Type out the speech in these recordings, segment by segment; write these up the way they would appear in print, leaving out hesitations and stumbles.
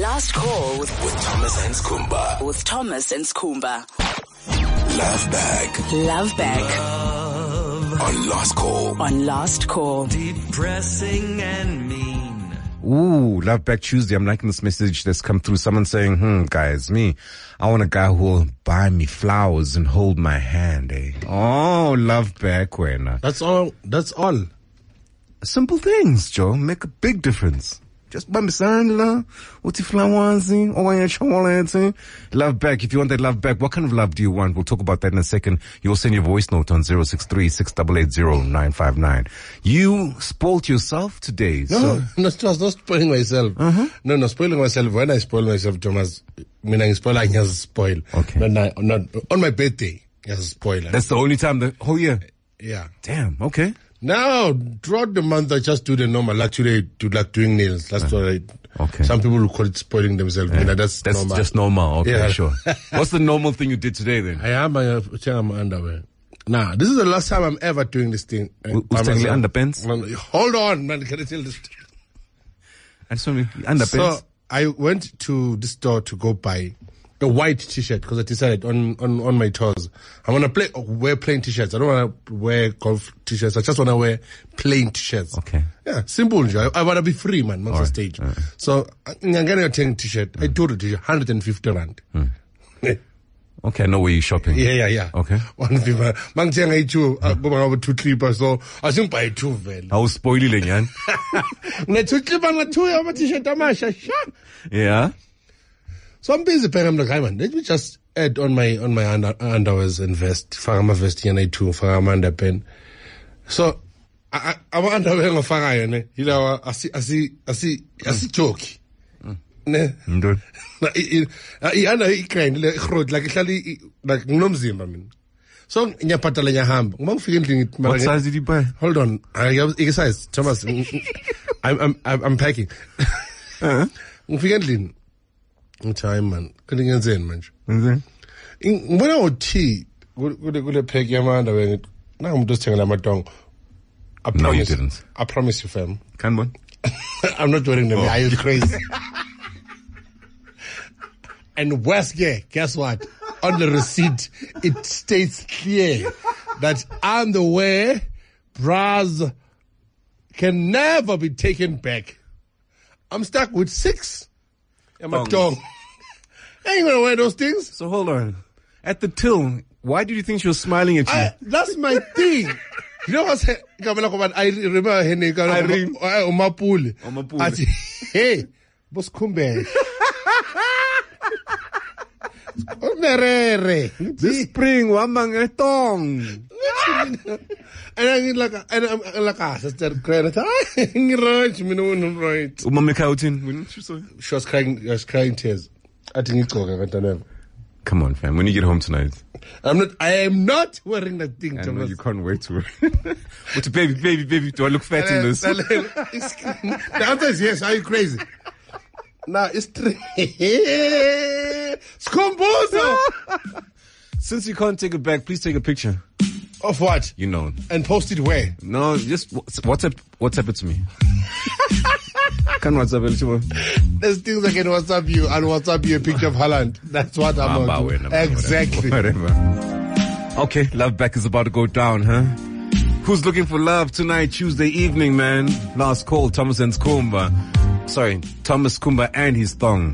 Last call with Thomas and Skumba. With Thomas and Skumba. Love Bag. Love Bag. On Last Call. On Last Call. Depressing and mean. Ooh, Love Back Tuesday. I'm liking this message that's come through. Someone saying, guys, I want a guy who will buy me flowers and hold my hand, eh? Oh, Love Back, wena. That's all. Simple things, Joe, make a big difference. Just bambisana, uti flowers, or chocolate. Love Back. If you want that Love Back, what kind of love do you want? We'll talk about that in a second. You'll send your voice note on 063-688-0959. You spoiled yourself today. No, I was not spoiling myself. No, spoiling myself. When I spoil myself, Thomas, I spoil, I just spoil. Okay. Not on my birthday, just spoil. That's the only time the whole year? Yeah. Damn, okay. Now, throughout the month, I just do the normal. Actually, do like doing nails. That's what I. Okay. Some people will call it spoiling themselves. Yeah. That's normal. Just normal. Okay, Yeah. sure. What's the normal thing you did today then? I am my underwear. Nah, this is the last time I'm ever doing this thing. Ustengle underpants? Hold on, man. Can I tell this? I just want to underpants. So I went to the store to go buy a white t-shirt because I decided on my toes I want to wear plain t-shirts. I don't want to wear golf t-shirts. I just want to wear plain t-shirts. Okay. Yeah, simple. I want to be free, man, on the stage. Right. So I'm getting a 10 t-shirt. I told the t-shirt 150 rand. Okay, I know where you're shopping. Yeah. Okay. 150. Mang tsenga i2 go ba 2 clippers, so I think buy 2 vele. I was spoiling, yan. Ne 2 clippers na 2 ya t-shirt amasha. Yeah. So I'm busy paying. I'm like, hey man, let me just add on my underwears and vest. Fagama vest yana too. Fagama underpen. So I want underwear ngo faga yone. Ila asi joke. Ne. Ndo. I kind like road like like nomzimba man. So nyapatala nyahamba. Ngifike endlini. What size did you buy? Hold on. I have size. Thomas. I'm packing. Ngifike endlini. Time man, couldn't get in manje. When I would tea, good peg yamanda when it now I'm just telling my tongue. No, you didn't. I promise you, fam. Can one? I'm not wearing them. Are you crazy? And Westgate, guess what? On the receipt, it states clear that underwear, bras can never be taken back. I'm stuck with 6. And my tongue. I ain't gonna wear those things. So hold on. At the till, why did you think she was smiling at you? That's my thing. You know what's I remember Henry Umapuli. Umapuli. Hey, boss Kumbe. This spring, wamang etong. And I'm like, sister, credit. Right. Umame Kautin. She was crying tears. I think it's okay. Come on, fam. When you get home tonight. I am not wearing that thing, I know Thomas. you can't wait to. But baby, do I look fat in this? The answer is yes. Are you crazy? Nah, it's Scombozo. Since you can't take it back, please take a picture. Of what? You know. And post it where? No, just WhatsApp it to me. Can WhatsApp it to me? There's things I can WhatsApp you and WhatsApp you a picture of Haaland. That's what I'm about to do. Exactly. Whatever. Okay, Love Back is about to go down, huh? Who's looking for love tonight, Tuesday evening, man? Last call, Thomas and Skumba. Sorry, Thomas Skumba and his thong.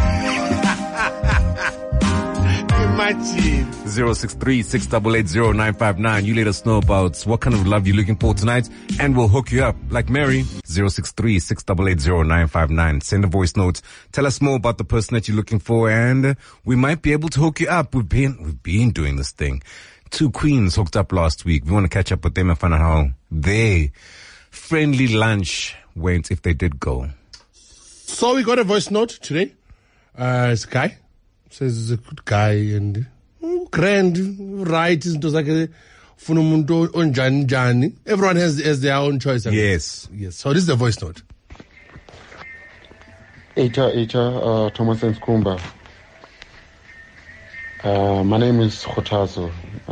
Imagine. 063-688-0959. You let us know about what kind of love you're looking for tonight, and we'll hook you up. Like Mary, 063-688-0959. Send a voice note. Tell us more about the person that you're looking for, and we might be able to hook you up. We've been doing this thing. 2 queens hooked up last week. We want to catch up with them and find out how their friendly lunch went, if they did go. So we got a voice note today. It's a guy. Says he's a good guy and grand, right? Everyone has their own choice. Yes. So this is the voice note. Thomas and Skumba. My name is Khotazo.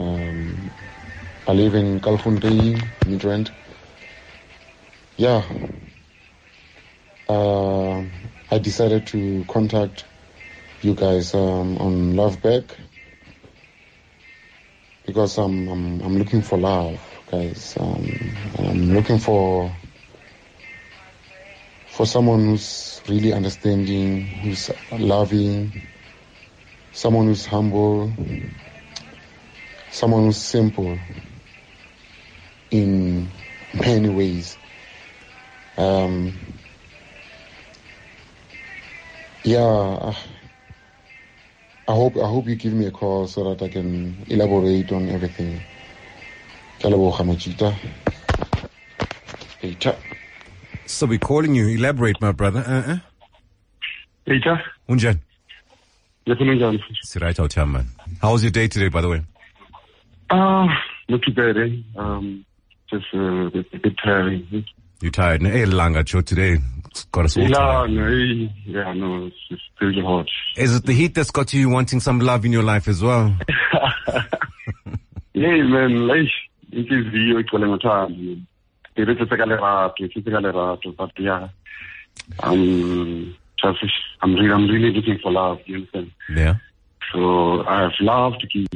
I live in Kalfundi, Midrand. Yeah. I I decided to contact you guys on Love Back because I'm looking for love, guys. I'm looking for someone who's really understanding, who's loving, someone who's humble, someone who's simple in many ways. I hope you give me a call so that I can elaborate on everything. So we're calling you. Elaborate, my brother. Peter? Unjan. Unjan. Sirai Tautam, man. How was your day today, by the way? Not too bad, eh? Just a bit tiring. You're tired? Hey, Langa Cho today. It's got us all tired. No, it's just really hot. Is it the heat that's got you wanting some love in your life as well? Yeah, man, like, it is the equal time. But yeah, I'm really looking for love, you understand? Yeah. So I have love to give.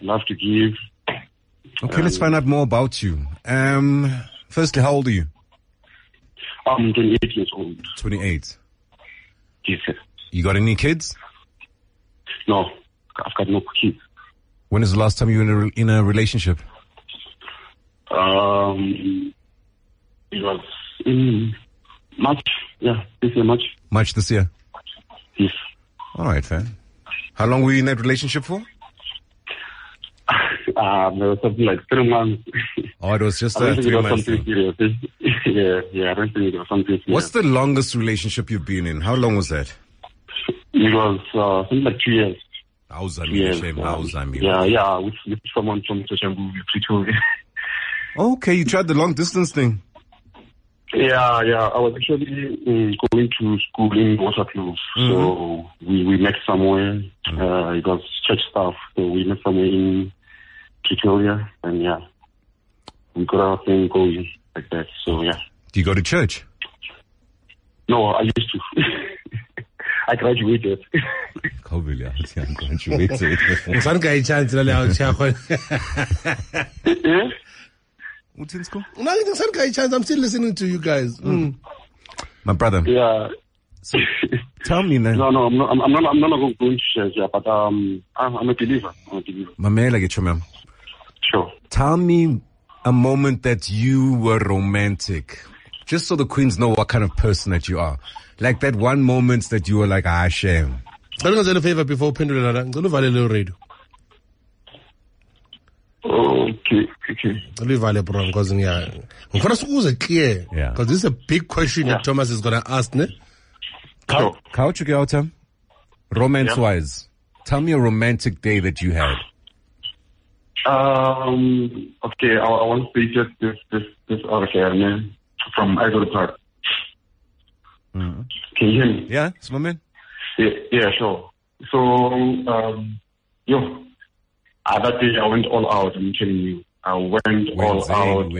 Okay, let's find out more about you. Firstly, how old are you? I'm 28 years old. 28. Yes, sir. You got any kids? No, I've got no kids. When is the last time you were in a relationship? It was in March. Yeah, this year, March. March this year? Yes. All right, fam. How long were you in that relationship for? It was something like 3 months. Oh, it was just 3 months. Something serious. Yeah, I don't think it was something serious. What's the longest relationship you've been in? How long was that? It was something like 2 years. Yeah, with someone from Soshangu, Pretoria. Okay, you tried the long distance thing. Yeah. I was actually going to school in Waterkloof. So we met somewhere. It was church stuff. So we met somewhere in Pretoria. And yeah, we got our thing going like that. So yeah. Do you go to church? No, I used to. I graduated. I'm still listening to you guys. My brother. Yeah. So, tell me now. No, I'm not going to church, but I'm a believer. Sure. Tell me a moment that you were romantic, just so the queens know what kind of person that you are. Like that one moment that you were like, shame. I'm going to do a favor before Pendulum. I'm going to value the radio. Okay. Leave Valley Bro, because clear. Yeah. Because this is a big question that Thomas is going to ask, ne? Sure. Romance wise, tell me a romantic day that you had. Okay, I want to say just this article, man, from Idol Park. Can you hear me? Yeah, it's my man. Yeah, sure. So, that day I went all out, I'm telling you. I went all out.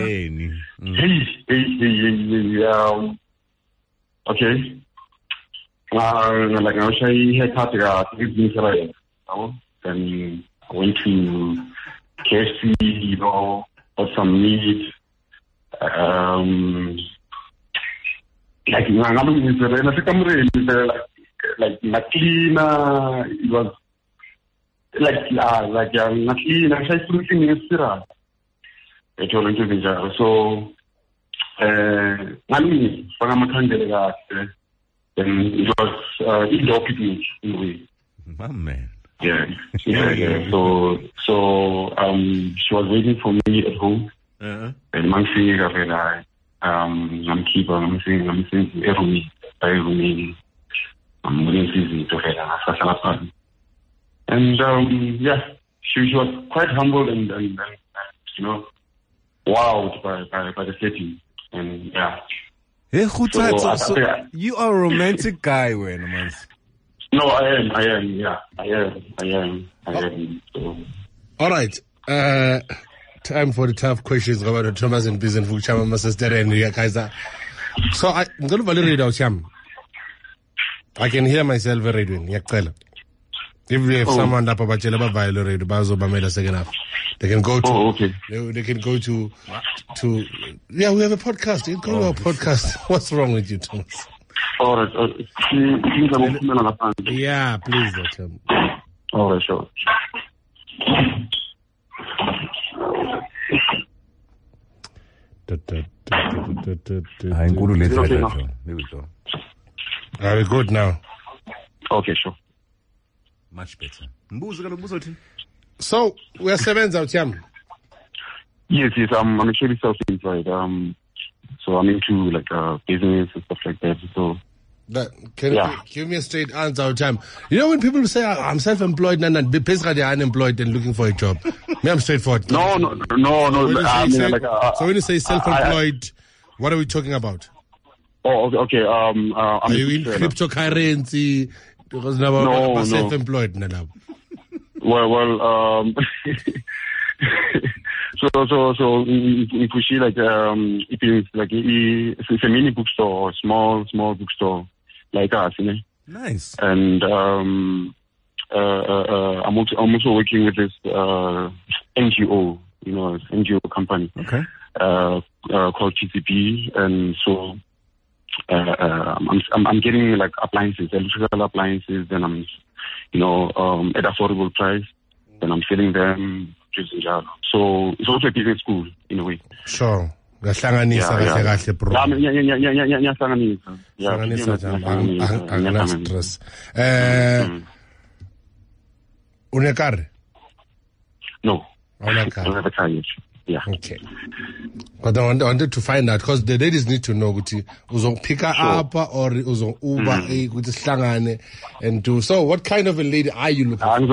Okay. Like I was saying, then I went to KFC, got some meat. Like Naklina, it was Naklina, so then it was indoor picnic in a way. My man. Yeah. So she was waiting for me at home. And I'm saying I'm keeper, I'm saying every I'm really busy to her. And she was quite humble and wowed by the setting. And yeah. Hey, so you are a romantic guy, man. No, I am. Yeah, I am. So. All right. Time for the tough questions about Thomas and Bizen Fuchama, my sister, and Kaiser. So I'm going to validate out Cham. I can hear myself radioing. Ngiyacela. If we have someone lapha batshela bavayele radio bazobamela second half. They can go to okay. They can go to yeah, we have a podcast. You can go to our podcast. What's wrong with you, Thomas? All right. Yeah, please. All right, sure. There we go. Are we good now? Okay, sure. Much better. So we are seventh out here. Yes, I'm actually self-employed. So I'm into like business and stuff like that. So Can you give me a straight answer out time? You know when people say I'm self-employed and basically they're unemployed and looking for a job. Me, I'm straightforward. No. So when you say self-employed, what are we talking about? Oh, okay. Are you in cryptocurrency? Because now self-employed now. Well. So if we see like it is like it's a mini bookstore, small bookstore like us, you know. Nice. And I'm also working with this NGO, you know, it's NGO company. Okay. Called TCP, and so I'm getting like appliances, electrical appliances, and I'm, you know, at affordable price, and I'm selling them. So it's also a business school in a way. Sure. Unekar? No. I don't have a car yet. Yeah. Okay. But I wanted to find out because the ladies need to know ukuthi pick up or Uber and do. So what kind of a lady are you looking for?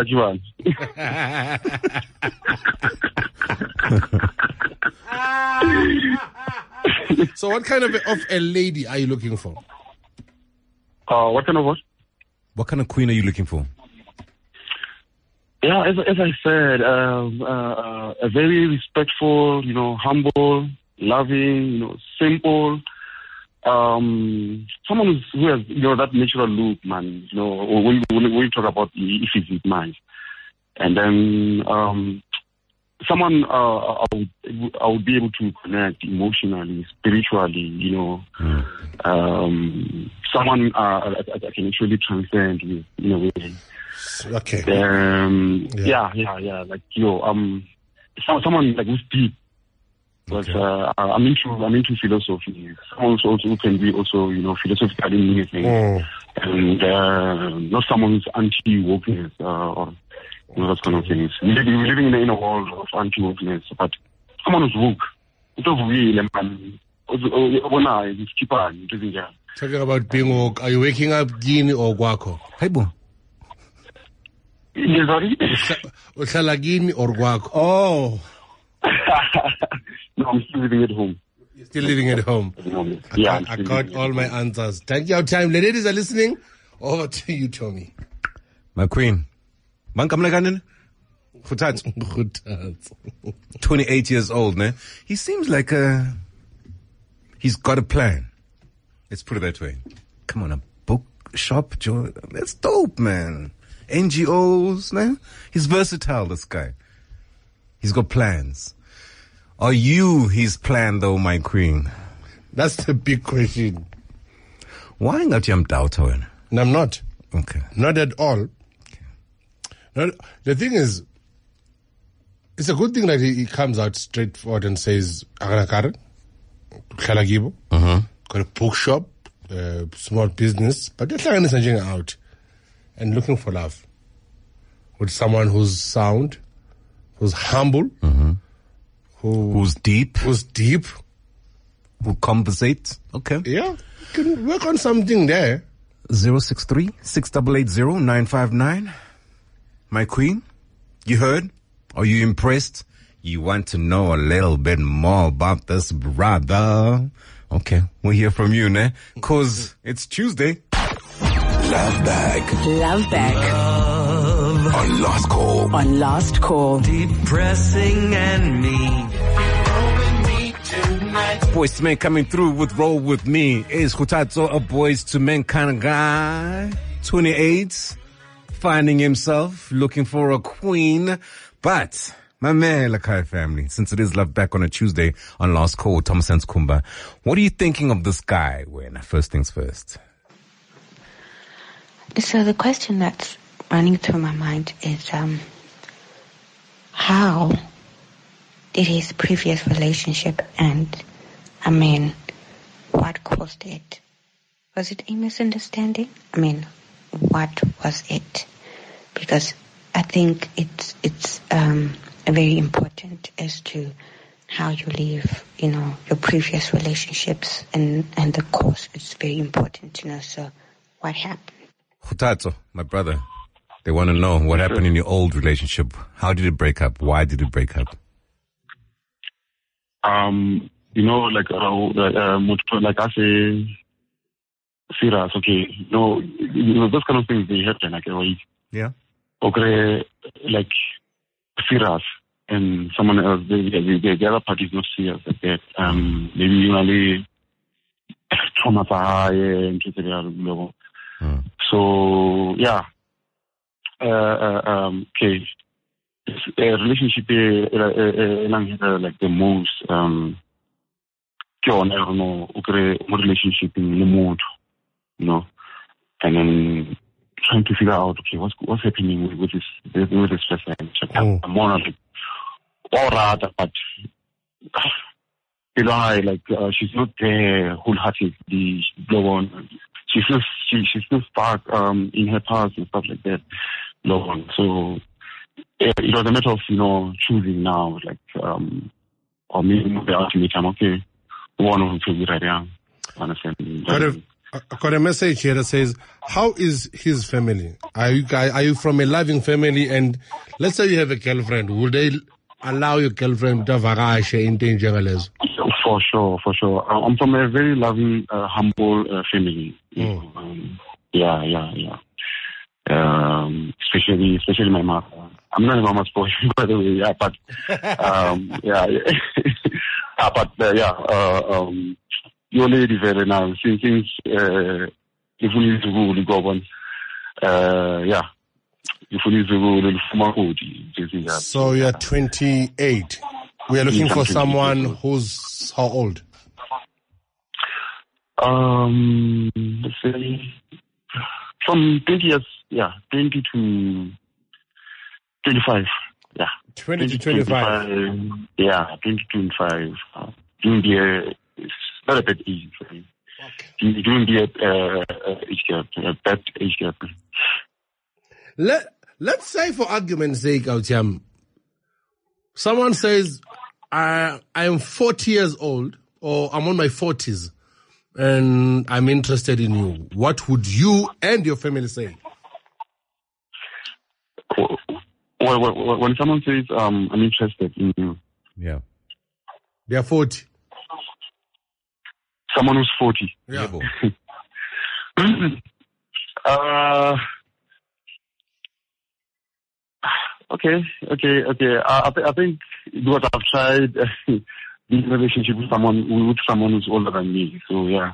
So what kind of a lady are you looking for? What kind of what? What kind of queen are you looking for? Yeah, as I said, a very respectful, you know, humble, loving, you know, simple, someone who has, you know, that natural look, man. You know, when we talk about the physique, man, and then someone I would be able to connect emotionally, spiritually, you know, someone I can actually transcend with, in a way. Okay. Yeah. Like someone like who's deep. But I'm into philosophy. Someone who can be also, you know, philosophically meaningful, and not someone who's anti-wokeness or, you know, those kind of things. We're living in a world of anti-wokeness, but someone who's woke. Talking about being woke, are you waking up Guinea or Guaco? Hey, boy. Usalagini or Guaco? Oh. No, I'm still living at home. You're still living at home? Yeah. I got all my answers. Thank you. Our time. Ladies are listening. Over to you, Tommy. My queen. 28 years old, man. He seems like he's got a plan. Let's put it that way. Come on, a bookshop, Joe. That's dope, man. NGOs, man. He's versatile, this guy. He's got plans. Are you his plan, though, my queen? That's the big question. Why not you doubting? No, I'm not. Okay. Not at all. Okay. No, the thing is, it's a good thing that he comes out straightforward and says, got a bookshop, small business, but they're out and looking for love with someone who's sound, who's humble, who's deep, who conversates. Okay. Yeah, can work on something there. 063-6880-959. My queen, you heard? Are you impressed? You want to know a little bit more about this brother? Okay, we'll hear from you, ne? 'Cause it's Tuesday. Love Bag. On Last Call. Depressing and mean. With me tonight. Boys to Men coming through with Roll With Me. Is Khuthatso a Boys to Men kind of guy? 28, finding himself, looking for a queen. But, my man, Lakai family, since it is Love Back on a Tuesday on Last Call, Thomas and Kumba, what are you thinking of this guy? First things first. So the question that's running through my mind is, how did his previous relationship end? I mean, what caused it? Was it a misunderstanding? I mean, what was it? Because I think it's very important as to how you leave, your previous relationships and the cause. It's very important to know. So, what happened? Khuthatso, my brother, they want to know what happened in your old relationship. How did it break up? Why did it break up? Like I say, serious, okay. Those kind of things, they happen, right? Yeah. Okay, like, serious, and someone else, the other party is not serious like that. Maybe traumatized and so, yeah. Okay. It's a relationship, like the most, relationship in the mood, and then trying to figure out, okay, what's happening with this person. I'm more like, all right, but, she's not there wholeheartedly, blow on. She's still stuck, in her past and stuff like that, blow on. So, it was a matter of, choosing now, like, or maybe the ultimate time, okay, one of them to be right now. Understand? I've got a message here that says, how is his family? Are you from a loving family? And let's say you have a girlfriend. Will they allow your girlfriend to vagashe in danger? For sure. I'm from a very loving, humble family. Yeah. Especially my mother. I'm not a mama's boy, by the way. Yeah, but your lady very now. Since if we need to go on, if we need to go, so you're 28. We are looking for someone who's how old? Let's say from 20 years, 20 to 25, 20 to 25. 20 to 25. During the year, it's not a bad age. Okay. During the age gap, age gap. Let's say, for argument's sake, Autiam, someone says, I am 40 years old, or I'm on my 40s, and I'm interested in you. What would you and your family say? When someone says, I'm interested in you. Yeah. They are 40. Someone who's 40. Yeah. Okay. I think because I've tried this relationship with someone who's older than me. So yeah.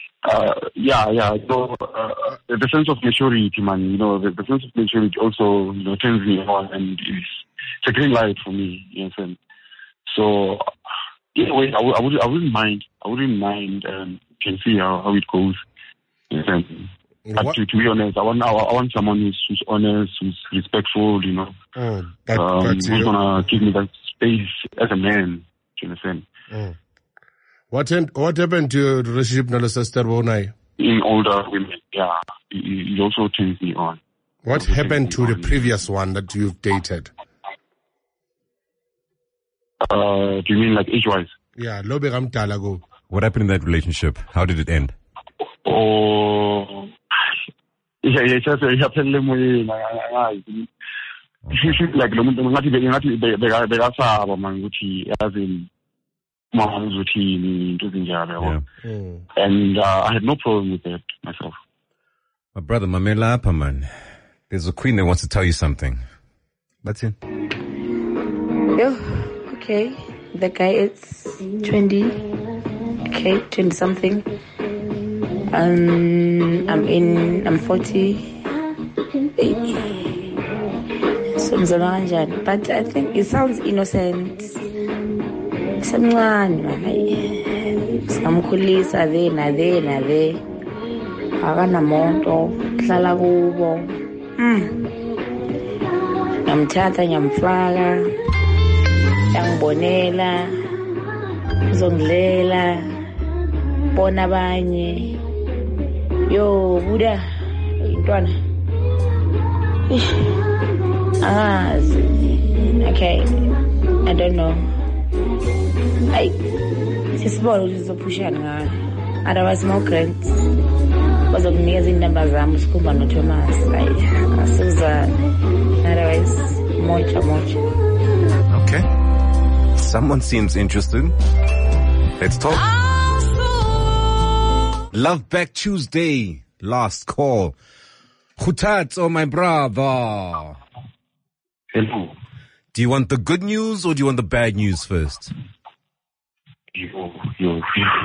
So the sense of maturity, man. The sense of maturity also, turns me on, and it's a green light for me. You know what I'm saying? So anyway, I wouldn't mind. Can see how it goes. You know what I'm saying? But to be honest, I want someone who's honest, who's respectful, who's gonna give me that space as a man. You understand? What happened to your relationship, Nala sister Bonai? In older women, yeah, it also turns me on. What happened to the previous one that you've dated? Do you mean like age-wise? Yeah, Lobegam Talago. What happened in that relationship? How did it end? Oh, yeah, just like and I had no problem with that myself. My brother, Mamela Apaman, there's a queen that wants to tell you something. That's it. Okay. The guy is 20. okay, 20 something. I'm 40. But I think it sounds innocent. Samncane man. Samkhulisa le na le. Akanamonto, hlala kubo. Ngamthatha ngiyamfaka. Yangibonela. Uzongidlela. Bona abanye. Yo, Buddha, intwana. Okay, I don't know. Sisibona ukuthi sizopushana ngalo. Otherwise more grants. Bazokunikeza indaba zami sikhumba noThomas. Asizana. Otherwise mocha. Okay. Someone seems interested. Let's talk. Love Back Tuesday. Last call. Khutatso, my brother. Hello. Do you want the good news or do you want the bad news first? Yo. Do you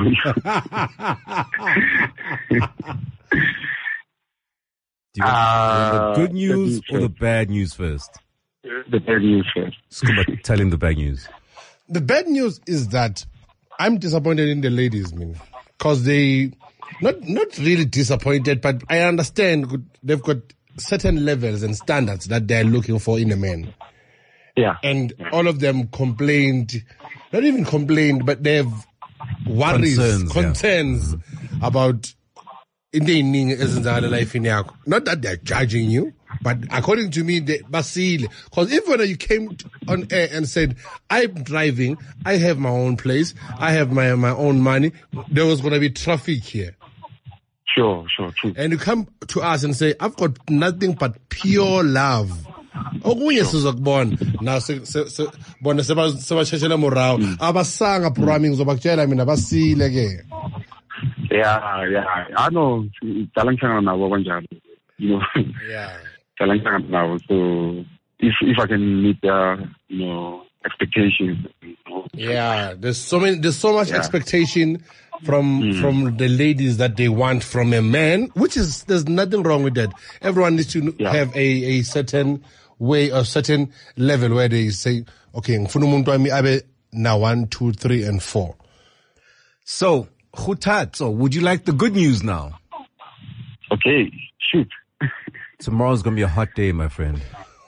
want the good news or the bad news first? The bad news first. Scuba, tell him the bad news. The bad news is that I'm disappointed in the ladies, man. Because they, not really disappointed, but I understand they've got certain levels and standards that they're looking for in a man. Yeah. And all of them complained, not even complained, but they have worries, concerns about in the life in yakho. Not that they're judging you, but according to me, they basile. Because if when you came on air and said, I'm driving, I have my own place, I have my own money, there was going to be traffic here. Sure, true. And you come to us and say, I've got nothing but pure love. Okunye sizokubona na bona sebasheshela morao abasanga programming zobakutshela mina basile ke. Yeah. I know talangana nabo kanjalo. You know. Yeah. Talangana nabo. So if I can meet expectations. Yeah, there's so much expectation from the ladies that they want from a man, which is, there's nothing wrong with that. Everyone needs to have a certain way or certain level where they say, okay, ngifuna umuntu wami abe na 1, 2, 3, and 4. So, Khutatso, would you like the good news now? Okay, shoot. Tomorrow's gonna be a hot day, my friend.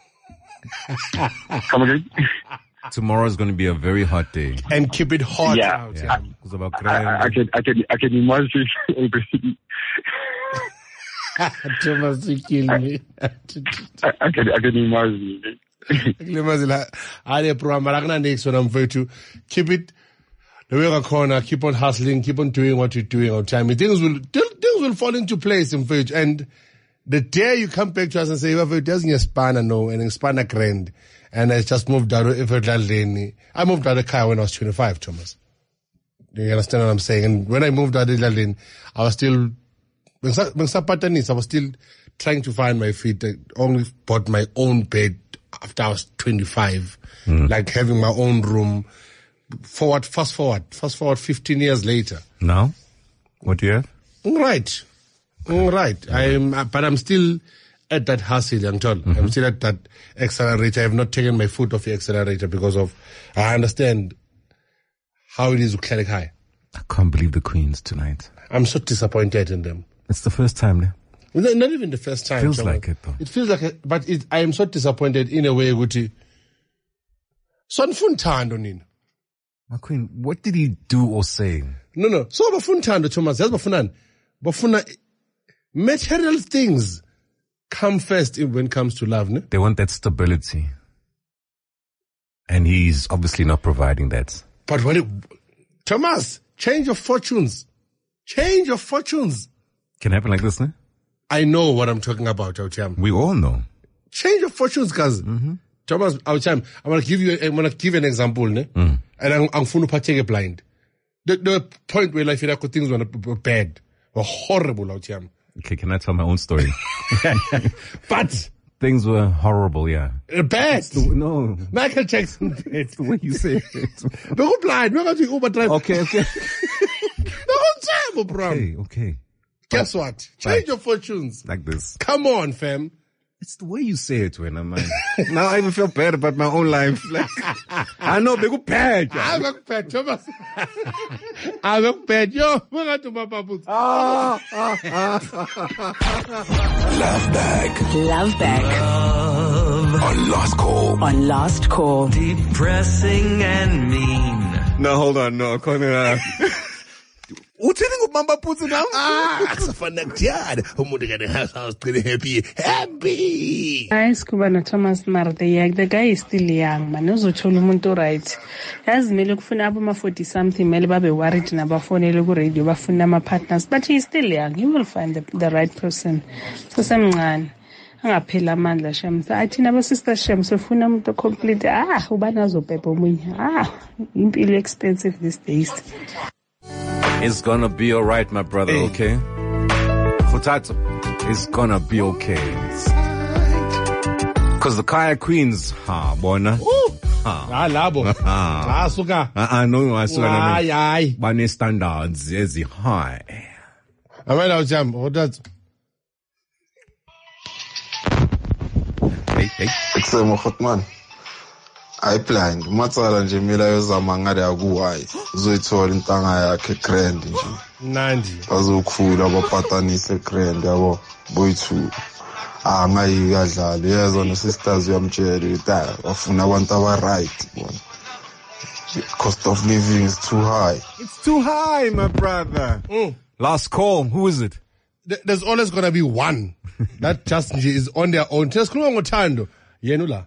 Come again? Tomorrow's going to be a very hot day. And keep it hot. Yeah. Because of our I can imagine already. Thomas, you kill me. I can imagine. Keep it the way you're corner, keep on hustling, keep on doing what you're doing all the time. Things will fall into place in future. And the day you come back to us and say, well, it doesn't expand, no, and expand a grand. And I just moved out of Iferdaleni. I moved out of Kaya when I was 25, Thomas. Do you understand what I'm saying? And when I moved out of Iferdaleni, I was still, I was still trying to find my feet. I only bought my own bed after I was 25. Like having my own room. Fast forward 15 years later. Now? What do you have? Right. But I'm still at that hustle, young John. I'm still at that accelerator. I have not taken my foot off the accelerator because of, I understand how it is with Cleric High. I can't believe the Queens tonight. I'm so disappointed in them. It's the first time, ne? Not even the first time. Feels like it, though. It feels like it, but I am so disappointed in a way, Guti. Son funtando nina. My Queen, what did he do or say? No. So bafuntando, Thomas. Yes, bafuna material things come first when it comes to love, ne? They want that stability. And he's obviously not providing that. But Thomas, change your fortunes. Change your fortunes. Can happen like this, ne? I know what I'm talking about, Aucham. We all know. Change your fortunes, guys. Thomas, Aucham, I'm gonna give an example, ne? And I'm funu pachege blind. The point where life things were bad, were horrible, Aucham. Okay, can I tell my own story? But things were horrible, yeah. Bad. No. Michael Jackson. It's the way you say it. We're blind. We're going to Uber drive. Okay. The whole time, bro. Okay. Guess what? Change your fortunes. Like this. Come on, fam. It's the way you say it, when I'm like, now I even feel bad about my own life. Like, I know, they go bad. I'm a pet, Thomas. I'm a pet. Yo, we're going to my papu. Love Bag Love Bag on Last Call. on Last Call. Depressing and mean. No, hold on. No, I can't. Uthini ngubamba phutsi now? Kusafana kutiyana. Umuntu kane house pretty happy. Hi, Scuba no Thomas Marte. The guy is still young, man. Uzothola umuntu right. Yazi mele kufuna aboma 40 something mele babe worried nabafonele ku radio bafuna ama partners, but he's still young. He will find the right person. So semncane. Angaphela amandla shem. Athina aba sister shem sofuna umuntu complete. Ubani azobhebha omunye. Impilo expensive these days. It's gonna be alright, my brother, okay? Khuthatso, it's gonna be okay. Cause the Kaya Queens, bona. Labo. Suka. No, Aye. Bane standards, ezi high. Amela jam, what that? Hey. Kusema Khotman. I planned. Matsala nje mina yozama ngade akuwayi. Uzoyithola intanga yakhe grand nje. Nandi. Bazokhula bapatanise grand yabo. Boyithu. Ngayikadlala. Yezwa no sisters yamtshela ukuthi bafuna abantu aba right bona. Cost of living is too high. It's too high, my brother. Last call. Who is it? There's always gonna be one that just is on their own. Just ngothando. Yenula.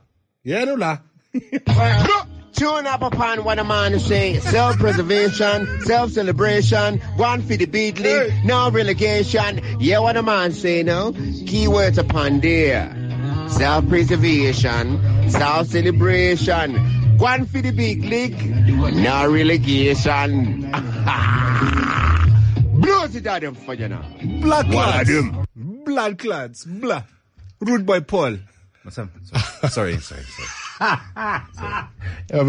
Tune up upon what a man say. Self-preservation, self-celebration, one for the big league, no relegation. Yeah, what a man say now. Keywords upon there. Self-preservation, self-celebration, one for the big league, no relegation. Blows it out them for you now. Blood clots. Blah. Rude boy Paul. Sorry. Love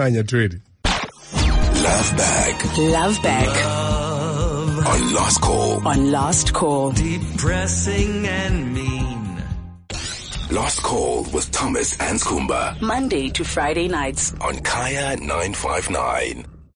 Bag on Last Call. Depressing and mean. Last Call with Thomas and Skumba. Monday to Friday nights On Kaya 959.